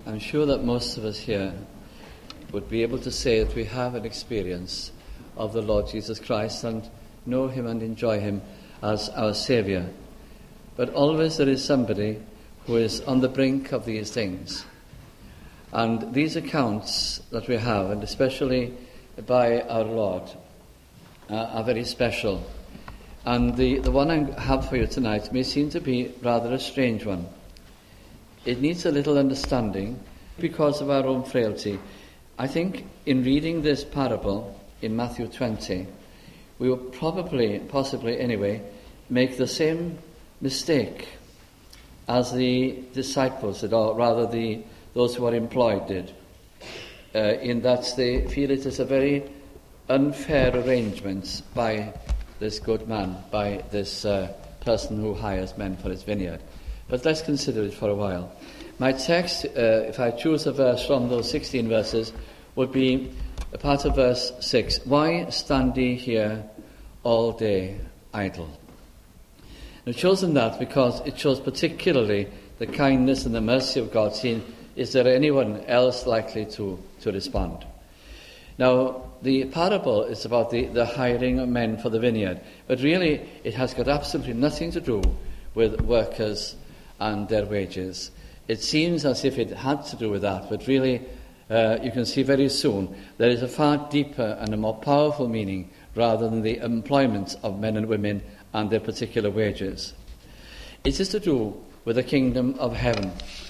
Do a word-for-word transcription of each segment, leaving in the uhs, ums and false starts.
I'm sure that most of us here would be able to say that we have an experience of the Lord Jesus Christ and know him and enjoy him as our Saviour. But always there is somebody who is on the brink of these things. And these accounts that we have, and especially by our Lord, uh, are very special. And the, the one I have for you tonight may seem to be rather a strange one. It needs a little understanding because of our own frailty. I think in reading this parable in Matthew twenty, we will probably, possibly anyway, make the same mistake as the disciples did, or rather the those who are employed did, uh, in that they feel it is a very unfair arrangement by this good man, by this uh, person who hires men for his vineyard. But let's consider it for a while. My text, uh, if I choose a verse from those sixteen verses, would be a part of verse six. Why stand ye here all day idle? And I've chosen that because it shows particularly the kindness and the mercy of God, seeing is there anyone else likely to, to respond? Now, the parable is about the, the hiring of men for the vineyard, but really it has got absolutely nothing to do with workers and their wages. It seems as if it had to do with that, but really uh, you can see very soon there is a far deeper and a more powerful meaning rather than the employment of men and women and their particular wages. It is to do with the kingdom of heaven.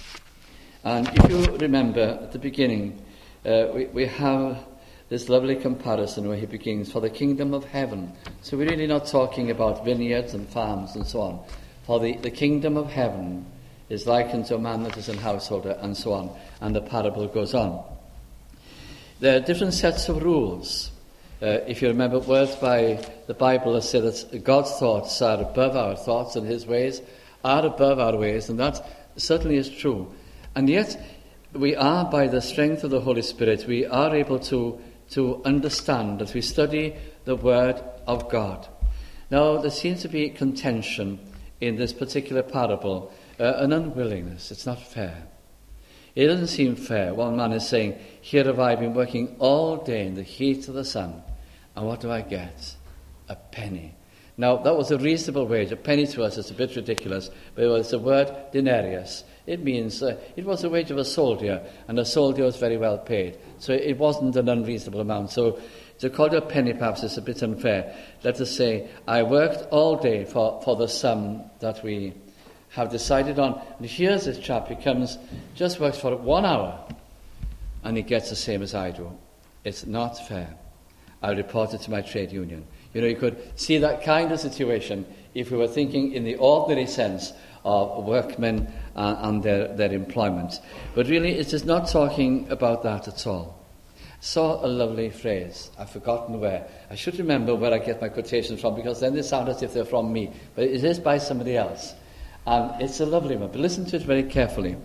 And if you remember at the beginning, uh, we, we have this lovely comparison where he begins, for the kingdom of heaven. So we're really not talking about vineyards and farms and so on. For the, the kingdom of heaven is likened to a man that is an householder, and so on. And the parable goes on. There are different sets of rules. Uh, if you remember, words by the Bible that say that God's thoughts are above our thoughts and his ways are above our ways, and that certainly is true. And yet, we are, by the strength of the Holy Spirit, we are able to, to understand as we study the Word of God. Now, there seems to be contention in this particular parable, uh, an unwillingness. It's not fair. It doesn't seem fair. One man is saying, here have I been working all day in the heat of the sun, and what do I get? A penny. Now, that was a reasonable wage. A penny to us is a bit ridiculous, but it was the word denarius. It means uh, it was the wage of a soldier, and a soldier was very well paid. So it wasn't an unreasonable amount. So to call it a penny perhaps is a bit unfair. Let us say, I worked all day for, for the sum that we have decided on. And here's this chap, he comes, just works for one hour, and he gets the same as I do. It's not fair. I report it to my trade union. You know, you could see that kind of situation if we were thinking in the ordinary sense of workmen uh, and their, their employment. But really, it is not talking about that at all. I saw a lovely phrase. I've forgotten where. I should remember where I get my quotations from, because then they sound as if they're from me. But it is by somebody else. And it's a lovely one. But listen to it very carefully.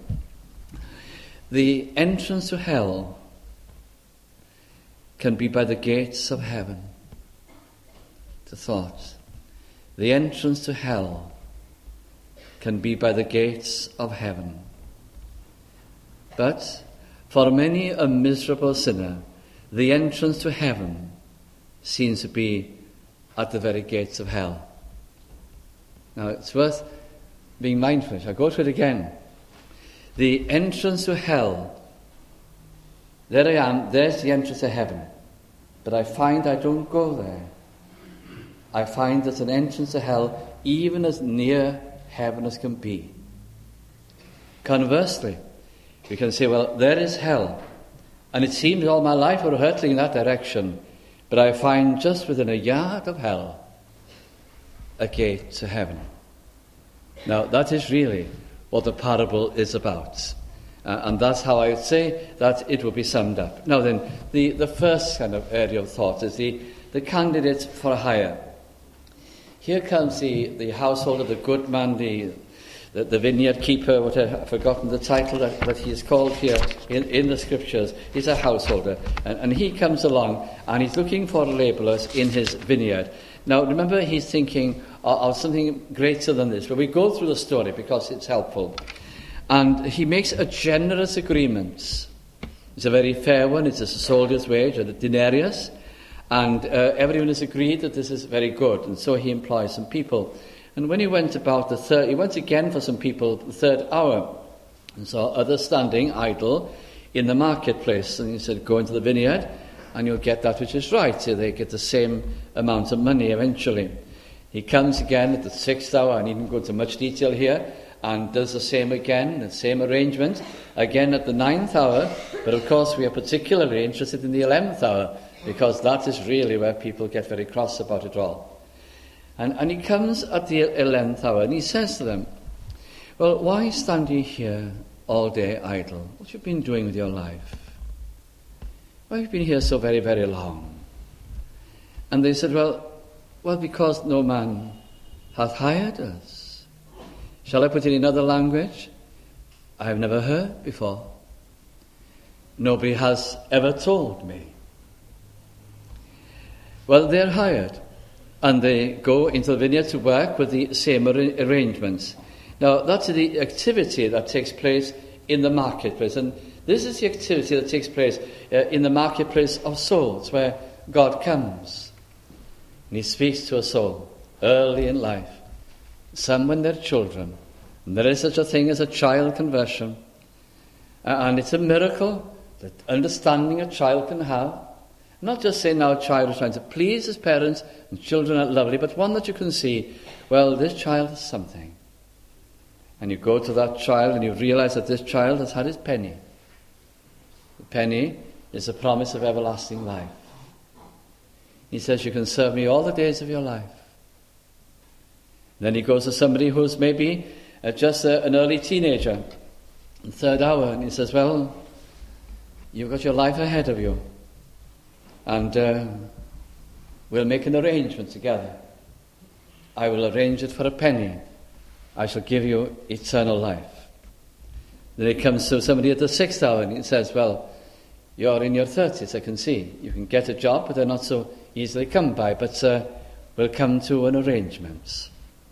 The entrance to hell can be by the gates of heaven. The thought. The entrance to hell can be by the gates of heaven. But for many a miserable sinner, the entrance to heaven seems to be at the very gates of hell. Now, it's worth being mindful. I go to it again. The entrance to hell, there I am, there's the entrance to heaven. But I find I don't go there. I find there's an entrance to hell even as near heaven as can be. Conversely, we can say, well, there is hell, and it seems all my life we're hurtling in that direction, but I find just within a yard of hell a gate to heaven. Now, that is really what the parable is about. Uh, and that's how I would say that it will be summed up. Now then, the, the first kind of area of thought is the, the candidate for hire. Here comes the, the householder, the good man, the, the, the vineyard keeper, what I've forgotten the title that, that he is called here in, in the scriptures. He's a householder. And, and he comes along and he's looking for labourers in his vineyard. Now, remember, he's thinking of, of something greater than this. But we go through the story because it's helpful. And he makes a generous agreement. It's a very fair one. It's a soldier's wage, or the denarius. And uh, everyone has agreed that this is very good. And so he employs some people. And when he went about the third, he went again for some people at the third hour, and saw others standing idle in the marketplace. And he said, go into the vineyard, and you'll get that which is right. So they get the same amount of money eventually. He comes again at the sixth hour, and he didn't go into much detail here, and does the same again, the same arrangement, again at the ninth hour. But of course we are particularly interested in the eleventh hour, because that is really where people get very cross about it all. And, and he comes at the eleventh hour, and he says to them, well, why stand ye here all day idle? What have you been doing with your life? Why have you been here so very, very long? And they said, well, well, because no man hath hired us. Shall I put it in another language? I have never heard before. Nobody has ever told me. Well, they're hired, and they go into the vineyard to work with the same ar- arrangements. Now, that's the activity that takes place in the marketplace, and this is the activity that takes place uh, in the marketplace of souls, where God comes, and he speaks to a soul early in life, some when they're children, and there is such a thing as a child conversion, uh, and it's a miracle, that understanding a child can have. Not just saying now a child is trying to please his parents, and children are lovely, but one that you can see, well, this child has something. And you go to that child and you realize that this child has had his penny. The penny is a promise of everlasting life. He says, you can serve me all the days of your life. And then he goes to somebody who's maybe uh, just a, an early teenager, the third hour, and he says, well, you've got your life ahead of you. And uh, we'll make an arrangement together. I will arrange it for a penny. I shall give you eternal life. Then it comes to somebody at the sixth hour and he says, well, you're in your thirties, I can see. You can get a job, but they're not so easily come by. But uh, we'll come to an arrangement.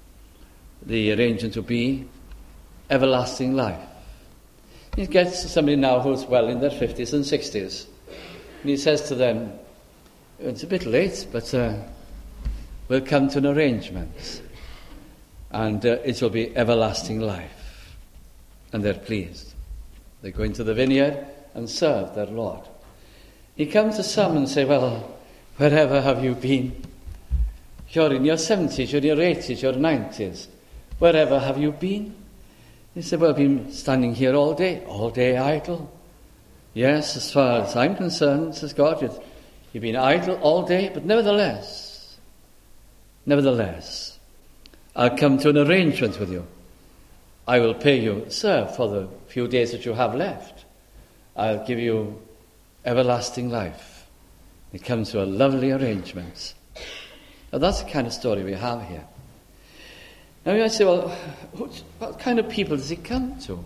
The arrangement will be everlasting life. He gets to somebody now who's well in their fifties and sixties. And he says to them, it's a bit late, but uh, we'll come to an arrangement. And uh, it will be everlasting life. And they're pleased. They go into the vineyard and serve their Lord. He comes to some and say, well, wherever have you been? You're in your seventies, you're in your eighties, your nineties. Wherever have you been? He said, well, I've been standing here all day, all day idle. Yes, as far as I'm concerned, says God, you've, you've been idle all day, but nevertheless, nevertheless, I'll come to an arrangement with you. I will pay you, sir, for the few days that you have left. I'll give you everlasting life. It comes to a lovely arrangement. Now that's the kind of story we have here. Now you might say, well, what kind of people does he come to?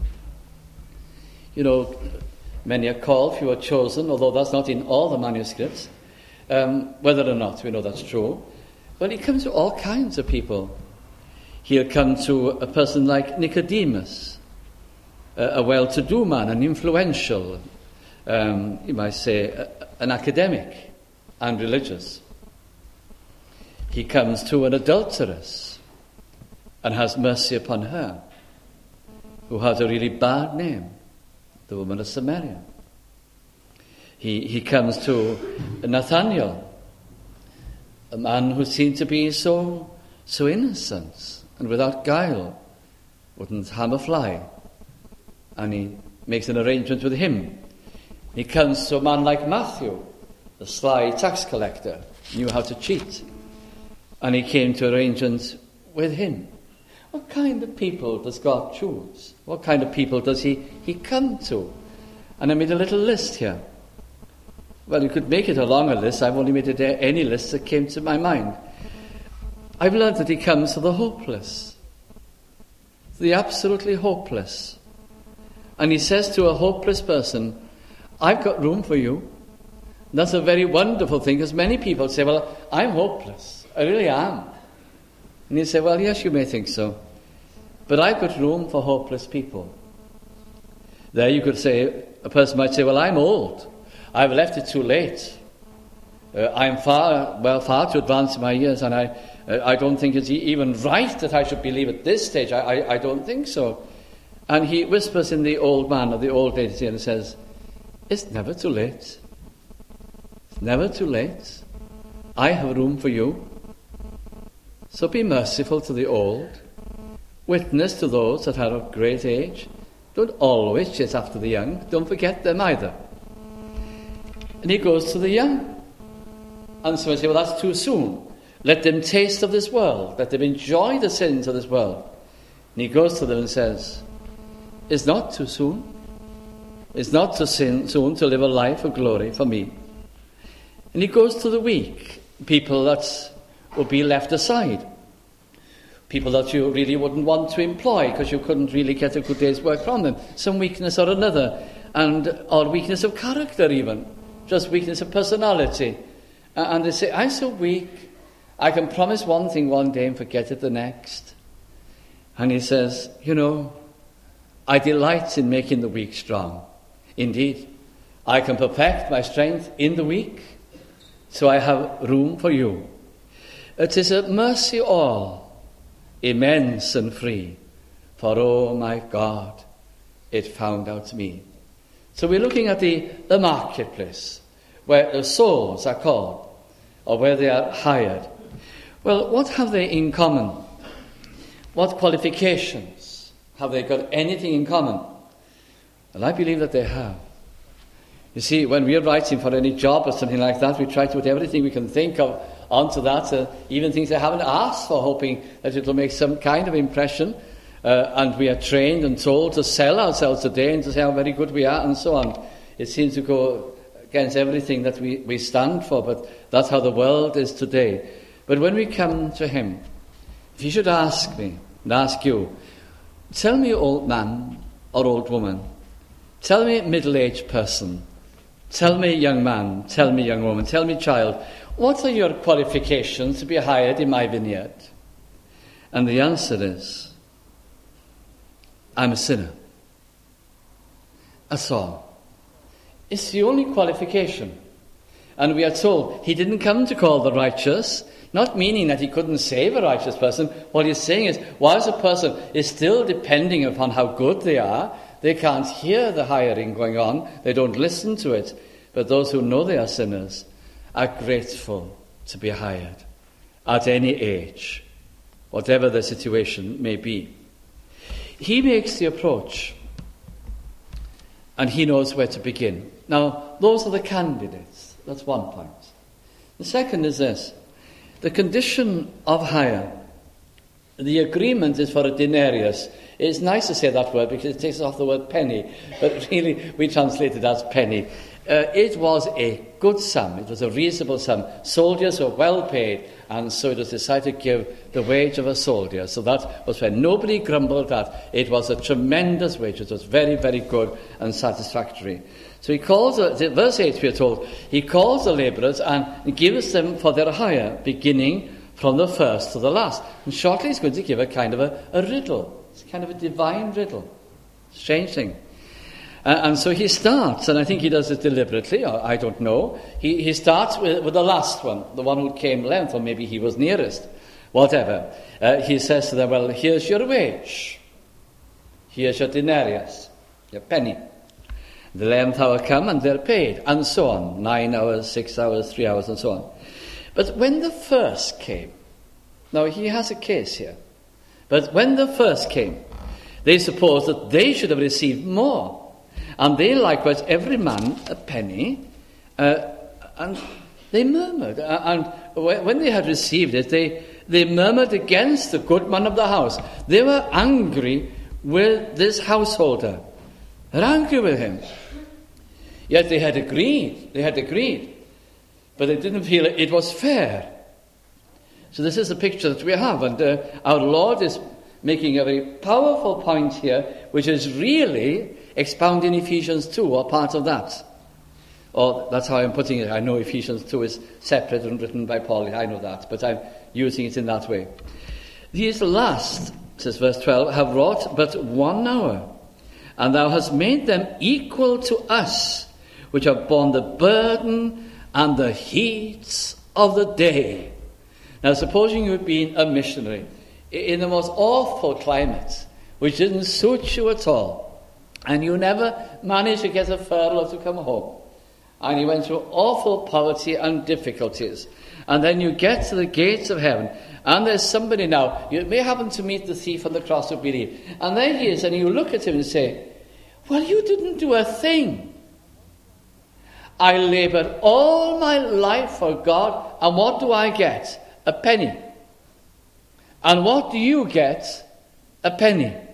You know, many are called, few are chosen, although that's not in all the manuscripts. Um, whether or not we know that's true. But he comes to all kinds of people. He'll come to a person like Nicodemus, a, a well-to-do man, an influential, um, you might say, a, an academic and religious. He comes to an adulteress and has mercy upon her, who has a really bad name, the woman of Samaria. He, he comes to Nathanael, a man who seemed to be so, so innocent and without guile, wouldn't harm a fly. And he makes an arrangement with him. He comes to a man like Matthew, the sly tax collector, knew how to cheat. And he came to arrangements with him. What kind of people does God choose? What kind of people does he, he come to? And I made a little list here. Well, you could make it a longer list. I've only made it any list that came to my mind. I've learned that he comes to the hopeless, the absolutely hopeless. And he says to a hopeless person, I've got room for you. And that's a very wonderful thing, because many people say, well, I'm hopeless. I really am. And you say, well, yes, you may think so. But I've got room for hopeless people. There you could say, a person might say, well, I'm old. I've left it too late. Uh, I'm far, well, far too advanced in my years, and I, uh, I don't think it's even right that I should believe at this stage. I, I, I don't think so. And he whispers in the old man or the old lady's ear and says, it's never too late. It's never too late. I have room for you. So be merciful to the old. Witness to those that are of great age. Don't always chase after the young. Don't forget them either. And he goes to the young. And so I say, well, that's too soon. Let them taste of this world. Let them enjoy the sins of this world. And he goes to them and says, it's not too soon. It's not too soon to live a life of glory for me. And he goes to the weak, people that will be left aside, people that you really wouldn't want to employ because you couldn't really get a good day's work from them, some weakness or another, and or weakness of character even, just weakness of personality. And they say, I'm so weak, I can promise one thing one day and forget it the next. And he says, you know, I delight in making the weak strong. Indeed, I can perfect my strength in the weak, so I have room for you. It is a mercy all, immense and free, for oh my God, it found out me. So we're looking at the, the marketplace, where the souls are called, or where they are hired. Well, what have they in common? What qualifications? Have they got anything in common? Well, I believe that they have. You see, when we're writing for any job or something like that, we try to put everything we can think of onto that, uh, even things they haven't asked for, hoping that it will make some kind of impression. Uh, and we are trained and told to sell ourselves today and to say how very good we are and so on. It seems to go against everything that we, we stand for, but that's how the world is today. But when we come to him, if you should ask me and ask you, tell me, old man or old woman, tell me, middle-aged person, tell me, young man, tell me, young woman, tell me, child, what are your qualifications to be hired in my vineyard? And the answer is, I'm a sinner. That's all. It's the only qualification. And we are told he didn't come to call the righteous, not meaning that he couldn't save a righteous person. What he's saying is, whilst a person is still depending upon how good they are, they can't hear the hiring going on, they don't listen to it. But those who know they are sinners are grateful to be hired at any age, whatever the situation may be. He makes the approach, and he knows where to begin. Now, those are the candidates. That's one point. The second is this. The condition of hire. The agreement is for a denarius. It's nice to say that word because it takes off the word penny, but really we translate it as penny. Uh, it was a good sum. It was a reasonable sum. Soldiers were well paid, and so it was decided to give the wage of a soldier. So that was when nobody grumbled at. It was a tremendous wage. It was very, very good and satisfactory. So he calls, verse eight we are told, he calls the labourers and gives them for their hire, beginning from the first to the last. And shortly he's going to give a kind of a, a riddle. It's kind of a divine riddle. Strange thing. Uh, and so he starts, and I think he does it deliberately, or I don't know. He, he starts with, with the last one, the one who came length, or maybe he was nearest, whatever. Uh, he says to them, well, here's your wage. Here's your denarius, your penny. The eleventh hour come, and they're paid, and so on. Nine hours, six hours, three hours, and so on. But when the first came, now he has a case here, but when the first came, they supposed that they should have received more. And they likewise, every man a penny, uh, and they murmured. Uh, and when they had received it, they, they murmured against the good man of the house. They were angry with this householder. They're angry with him. Yet they had agreed. They had agreed. But they didn't feel it was fair. So this is the picture that we have. And uh, our Lord is making a very powerful point here, which is really expounded in Ephesians two, or part of that. Or that's how I'm putting it. I know Ephesians two is separate and written by Paul. I know that. But I'm using it in that way. These last, says verse twelve, have wrought but one hour. and thou hast made them equal to us, which have borne the burden and the heat of the day. Now, supposing you had been a missionary in the most awful climate, which didn't suit you at all, and you never managed to get a furlough to come home, and you went through awful poverty and difficulties, and then you get to the gates of heaven, and there's somebody now, you may happen to meet the thief on the cross of belief, and there he is, and you look at him and say, well, you didn't do a thing. I laboured all my life for God, and what do I get? A penny. And what do you get? A penny. I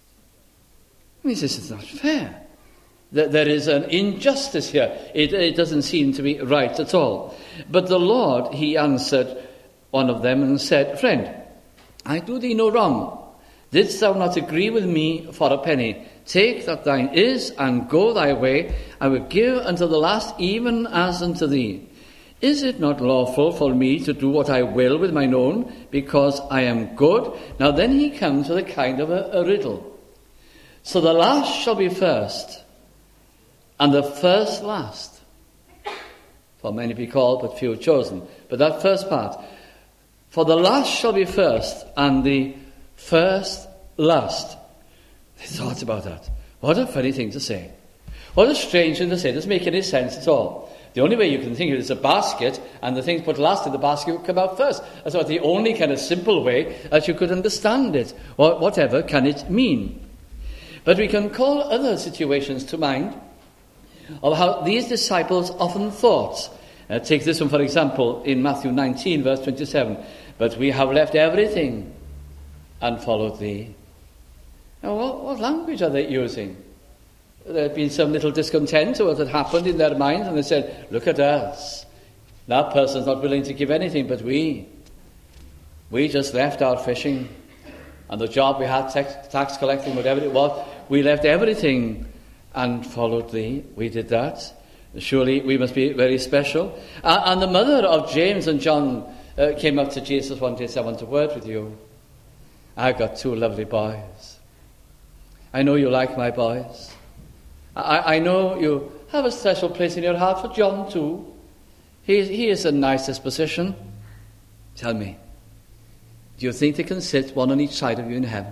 mean, this is not fair. There is an injustice here. It, it doesn't seem to be right at all. But the Lord, he answered one of them and said, friend, I do thee no wrong. Didst thou not agree with me for a penny? Take that thine is, and go thy way. I will give unto the last, even as unto thee. Is it not lawful for me to do what I will with mine own, because I am good? Now then he comes with a kind of a, a riddle. So the last shall be first, and the first last. For many be called, but few chosen. But that first part. For the last shall be first, and the first last. They thought about that. What a funny thing to say. What a strange thing to say. It doesn't make any sense at all. The only way you can think of it is a basket, and the things put last in the basket will come out first. That's about the only kind of simple way that you could understand it. Or whatever can it mean? But we can call other situations to mind of how these disciples often thought. Uh, take this one, for example, in Matthew nineteen, verse twenty-seven. But we have left everything and followed thee. Now, what, what language are they using? There had been some little discontent or what had happened in their minds, and they said, look at us. That person's not willing to give anything, but we. We just left our fishing and the job we had, tax, tax collecting, whatever it was. We left everything and followed thee. We did that. Surely we must be very special. Uh, and the mother of James and John uh, came up to Jesus one day and said, I want a word with you. I've got two lovely boys. I know you like my boys. I, I know you have a special place in your heart for John too. He, he is a nice disposition. Tell me, do you think they can sit one on each side of you in heaven?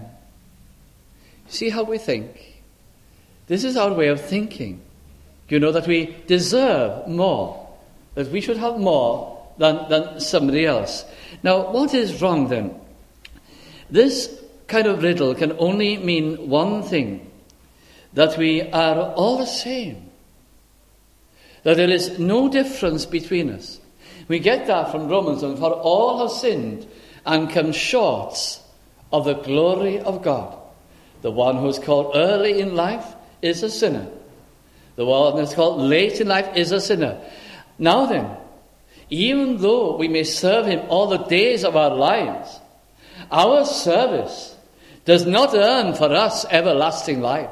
See how we think. This is our way of thinking. You know that we deserve more, that we should have more than, than somebody else. Now, what is wrong then? This kind of riddle can only mean one thing, that we are all the same, that there is no difference between us. We get that from Romans, and for all have sinned and come short of the glory of God. The one who is called early in life is a sinner. The one that's called late in life is a sinner. Now then, even though we may serve him all the days of our lives, our service does not earn for us everlasting life.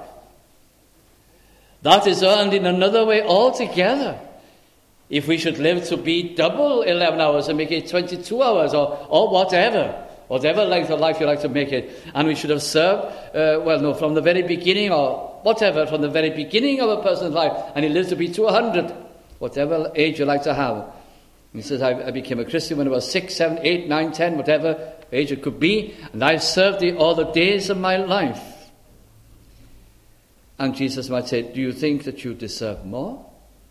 That is earned in another way altogether. If we should live to be double eleven hours and make it twenty-two hours or, or whatever, whatever length of life you like to make it, and we should have served, uh, well, no, from the very beginning or whatever, from the very beginning of a person's life, and he lives to be two hundred, whatever age you like to have. He says, I, I became a Christian when I was six, seven, eight, nine, ten, whatever age it could be, and I've served thee all the days of my life. And Jesus might say, do you think that you deserve more?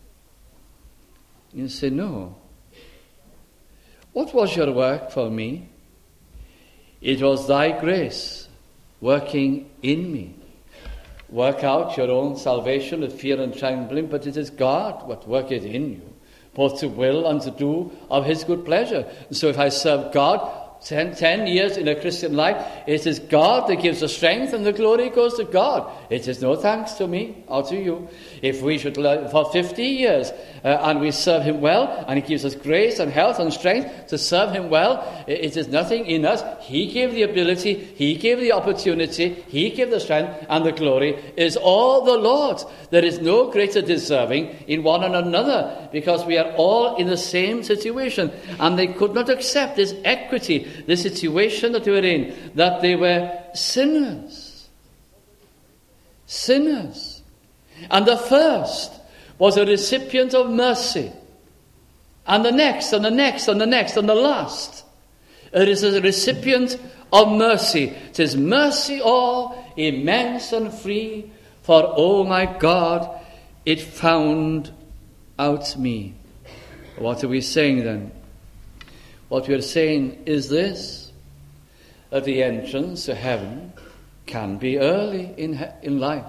You say, no. What was your work for me? It was thy grace working in me. Work out your own salvation with fear and trembling, but it is God what worketh in you, both to will and to do of his good pleasure. And so if I serve God ten, ten years in a Christian life, it is God that gives the strength, and the glory goes to God. It is no thanks to me or to you. If we should live for fifty years uh, and we serve him well, and he gives us grace and health and strength to serve him well, it is nothing in us. He gave the ability, he gave the opportunity, he gave the strength, and the glory is all the Lord's. There is no greater deserving in one and another, because we are all in the same situation, and they could not accept this equity, the situation that they were in, that they were sinners. sinners. And the first was a recipient of mercy. And the next, and the next, and the next, and the last, it is a recipient of mercy. It is mercy all, immense and free, for, oh my God, it found out me. What are we saying then? What we are saying is this, that the entrance to heaven can be early in, he- in life.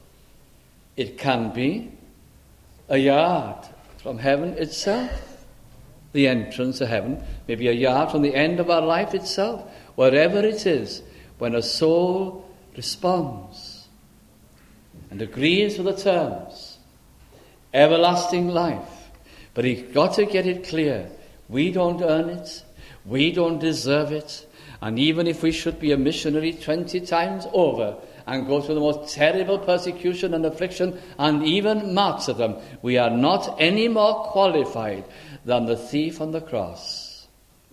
It can be a yard from heaven itself. The entrance to heaven may be a yard from the end of our life itself, wherever it is, when a soul responds and agrees with the terms. Everlasting life. But you've got to get it clear. We don't earn it. We don't deserve it. And even if we should be a missionary twenty times over and go through the most terrible persecution and affliction and even martyrdom, we are not any more qualified than the thief on the cross.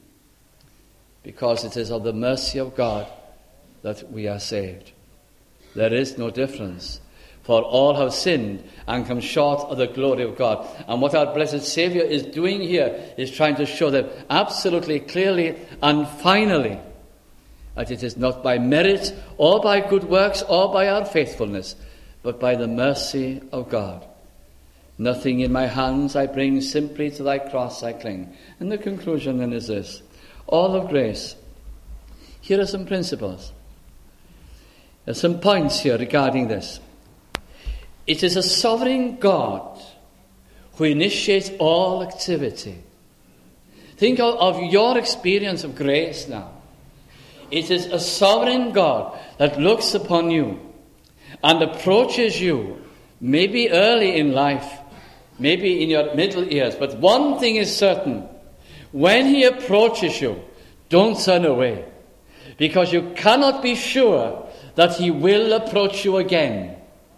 Because it is of the mercy of God that we are saved. There is no difference. For all have sinned and come short of the glory of God. And what our blessed Saviour is doing here is trying to show them absolutely clearly and finally that it is not by merit or by good works or by our faithfulness, but by the mercy of God. Nothing in my hands I bring, simply to thy cross I cling. And the conclusion then is this: all of grace. Here are some principles. There's some points here regarding this. It is a sovereign God who initiates all activity. Think of, of your experience of grace now. It is a sovereign God that looks upon you and approaches you, maybe early in life, maybe in your middle years. But one thing is certain: when he approaches you, don't turn away, because you cannot be sure that he will approach you again.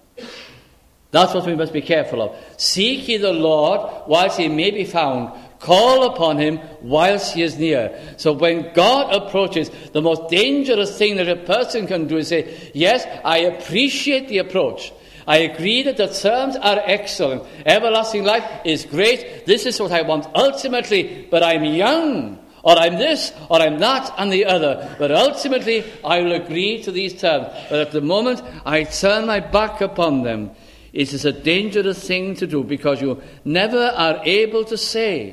That's what we must be careful of. Seek ye the Lord whilst he may be found. Call upon him whilst he is near. So when God approaches, the most dangerous thing that a person can do is say, yes, I appreciate the approach. I agree that the terms are excellent. Everlasting life is great. This is what I want ultimately, but I'm young, or I'm this, or I'm that, and the other. But ultimately, I will agree to these terms. But at the moment I turn my back upon them, it is a dangerous thing to do, because you never are able to say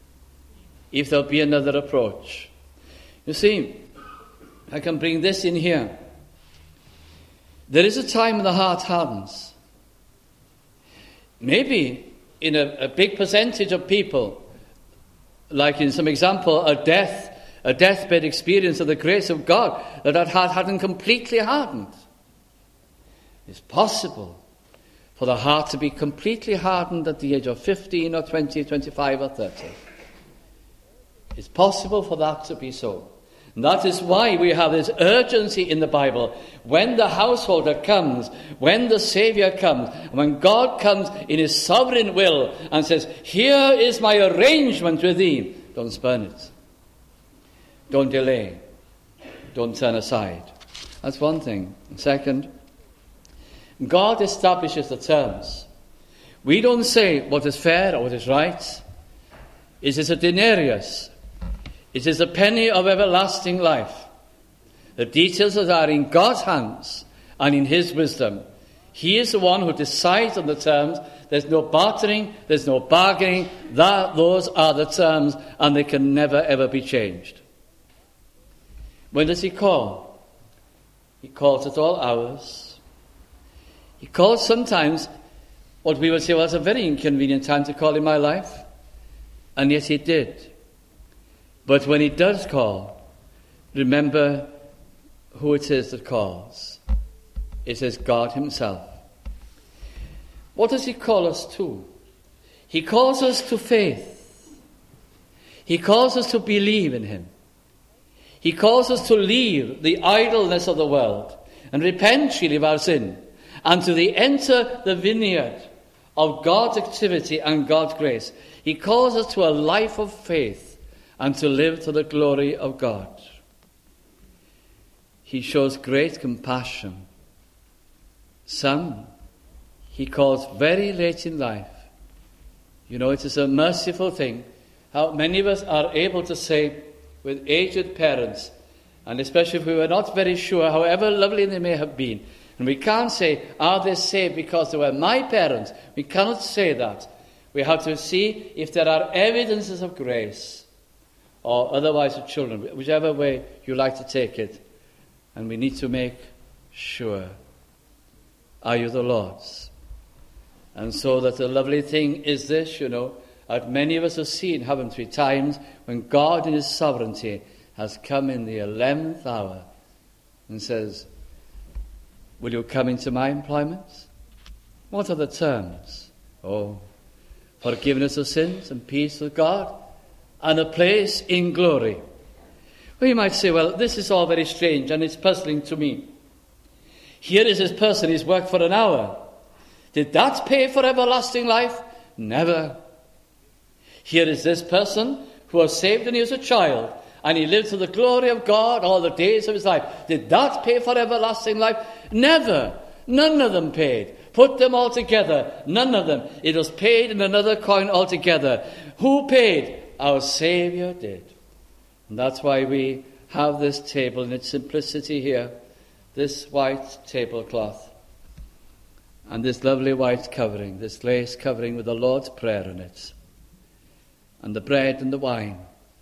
if there'll be another approach. You see, I can bring this in here. There is a time when the heart hardens. Maybe in a, a big percentage of people, like in some example, a death, a deathbed experience of the grace of God, that that heart hadn't completely hardened. It's possible for the heart to be completely hardened at the age of fifteen or twenty, twenty-five or thirty. It's possible for that to be so. And that is why we have this urgency in the Bible. When the householder comes, when the Saviour comes, when God comes in his sovereign will and says, here is my arrangement with thee, don't spurn it. Don't delay. Don't turn aside. That's one thing. And second, God establishes the terms. We don't say what is fair or what is right. It is a denarius. It is a penny of everlasting life. The details of that are in God's hands and in his wisdom. He is the one who decides on the terms. There's no bartering, there's no bargaining. That, those are the terms, and they can never ever be changed. When does he call? He calls at all hours. He calls sometimes what we would say, well, it's a very inconvenient time to call in my life. And yet he did. But when he does call, remember who it is that calls. It is God himself. What does he call us to? He calls us to faith. He calls us to believe in him. He calls us to leave the idleness of the world and repent freely of our sin, and to the enter the vineyard of God's activity and God's grace. He calls us to a life of faith and to live to the glory of God. He shows great compassion. Some he calls very late in life. You know, it is a merciful thing how many of us are able to say with aged parents, and especially if we were not very sure, however lovely they may have been, and we can't say, are they saved because they were my parents? We cannot say that. We have to see if there are evidences of grace, or otherwise of children, whichever way you like to take it. And we need to make sure, are you the Lord's? And so that the lovely thing is this, you know, that many of us have seen, haven't we, times when God in his sovereignty has come in the eleventh hour and says, will you come into my employment? What are the terms? Oh, forgiveness of sins and peace with God and a place in glory. Well, you might say, well, this is all very strange and it's puzzling to me. Here is this person, he's worked for an hour. Did that pay for everlasting life? Never. Here is this person who was saved when he was a child, and he lived to the glory of God all the days of his life. Did that pay for everlasting life? Never. None of them paid. Put them all together. None of them. It was paid in another coin altogether. Who paid? Our Saviour did. And that's why we have this table in its simplicity here. This white tablecloth. And this lovely white covering, this lace covering with the Lord's Prayer in it. And the bread and the wine.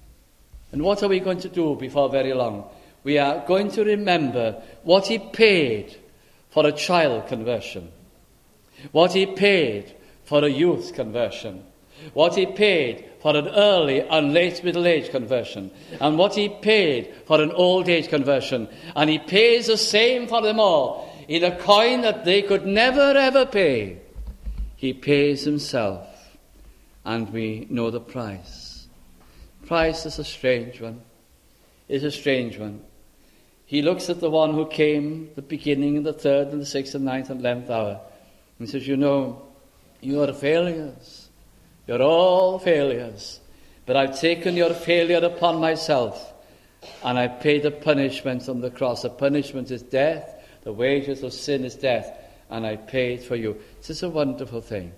And what are we going to do before very long? We are going to remember what he paid for a child conversion. What he paid for a youth conversion. What he paid for an early and late middle age conversion. And what he paid for an old age conversion. And he pays the same for them all. In a coin that they could never ever pay. He pays himself. And we know the price. Price is a strange one. It's a strange one. He looks at the one who came the beginning and the third and the sixth and ninth and eleventh hour. And says, you know, you are failures. You're all failures. But I've taken your failure upon myself. And I paid the punishment on the cross. The punishment is death. The wages of sin is death. And I paid for you. This is a wonderful thing.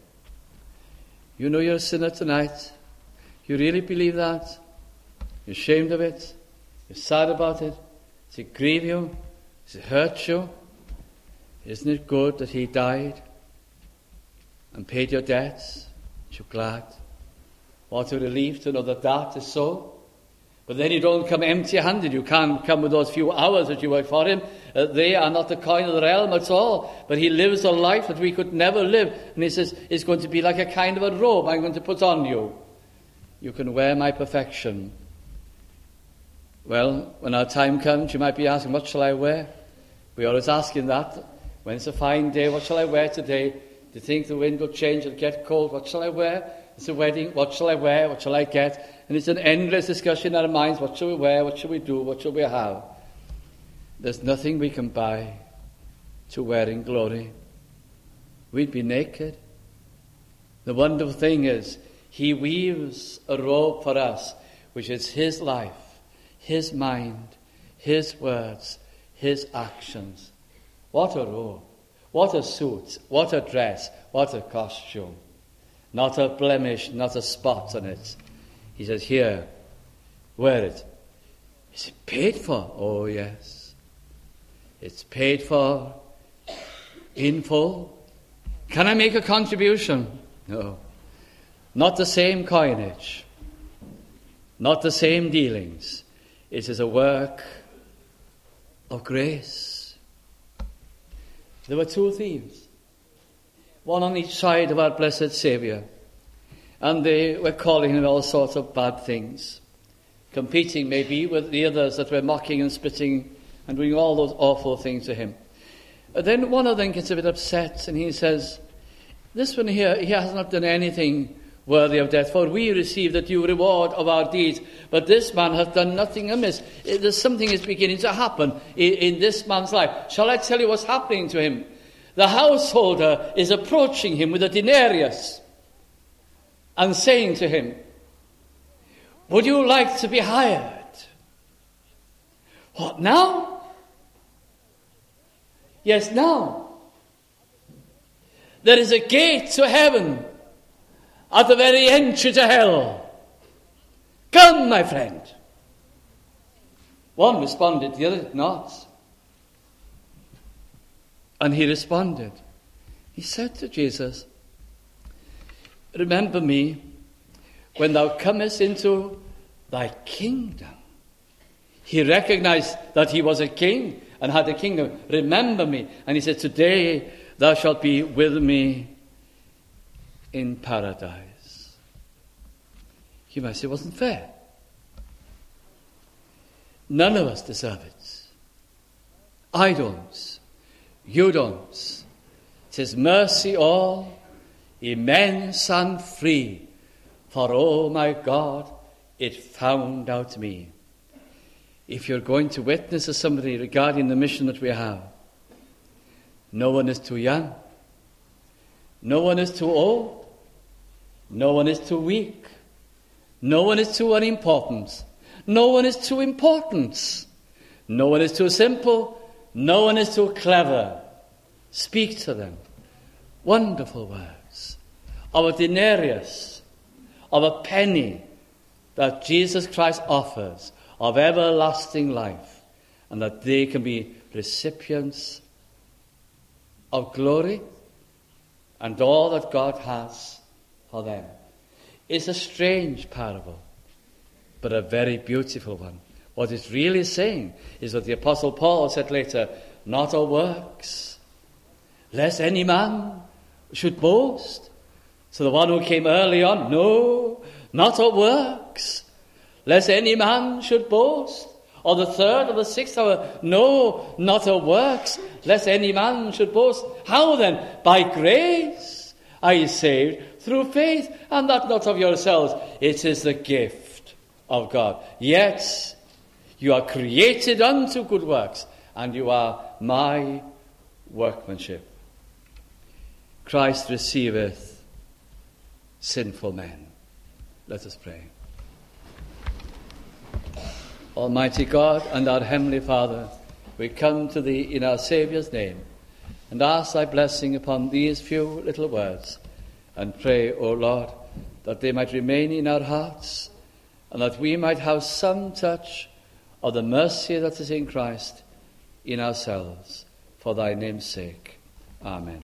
You know you're a sinner tonight. You really believe that? You're ashamed of it? You're sad about it? Does it grieve you? Does it hurt you? Isn't it good that he died and paid your debts? Aren't you glad? What a relief to know that that is so. But then you don't come empty-handed. You can't come with those few hours that you work for him. Uh, they are not the coin of the realm at all. But he lives a life that we could never live. And he says, it's going to be like a kind of a robe I'm going to put on you. You can wear my perfection. Well, when our time comes, you might be asking, what shall I wear? We're always asking that. When it's a fine day, what shall I wear today? Do you think the wind will change, it'll get cold? What shall I wear? It's a wedding. What shall I wear? What shall I get? And it's an endless discussion in our minds. What shall we wear? What shall we do? What shall we have? There's nothing we can buy to wear in glory. We'd be naked. The wonderful thing is, he weaves a robe for us, which is his life, his mind, his words, his actions. What a robe. What a suit. What a dress. What a costume. Not a blemish, not a spot on it. He says, here, wear it. Is it paid for? Oh, yes. It's paid for in full. Can I make a contribution? No. Not the same coinage. Not the same dealings. It is a work of grace. There were two thieves. One on each side of our blessed Saviour. And they were calling him all sorts of bad things. Competing, maybe, with the others that were mocking and spitting and doing all those awful things to him. But then one of them gets a bit upset and he says, this one here, he has not done anything worthy of death, for we receive the due reward of our deeds. But this man hath done nothing amiss. There's something is beginning to happen in, in this man's life. Shall I tell you what's happening to him? The householder is approaching him with a denarius and saying to him, would you like to be hired? What, now? Yes, now. There is a gate to heaven at the very entry to hell. Come, my friend. One responded, the other did not. And he responded. He said to Jesus, remember me when thou comest into thy kingdom. He recognized that he was a king and had a kingdom. Remember me. And he said, today thou shalt be with me in paradise. You might say it wasn't fair. None of us deserve it. I don't. You don't. 'Tis mercy all, immense and free. For, oh my God, it found out me. If you're going to witness to somebody regarding the mission that we have, no one is too young. No one is too old. No one is too weak. No one is too unimportant. No one is too important. No one is too simple. No one is too clever. Speak to them. Wonderful words of a denarius, of a penny that Jesus Christ offers of everlasting life, and that they can be recipients of glory and all that God has for them. It's a strange parable, but a very beautiful one. What it's really saying is what the Apostle Paul said later, not of works, lest any man should boast. So the one who came early on, no, not of works, lest any man should boast. Or the third or the sixth hour, no, not of works, lest any man should boast. How then? By grace are ye saved through faith, and that not of yourselves. It is the gift of God. Yet you are created unto good works, and you are my workmanship. Christ receiveth sinful men. Let us pray. Almighty God and our Heavenly Father, we come to Thee in our Saviour's name and ask Thy blessing upon these few little words, and pray, O Lord, that they might remain in our hearts, and that we might have some touch of the mercy that is in Christ in ourselves, for Thy name's sake. Amen.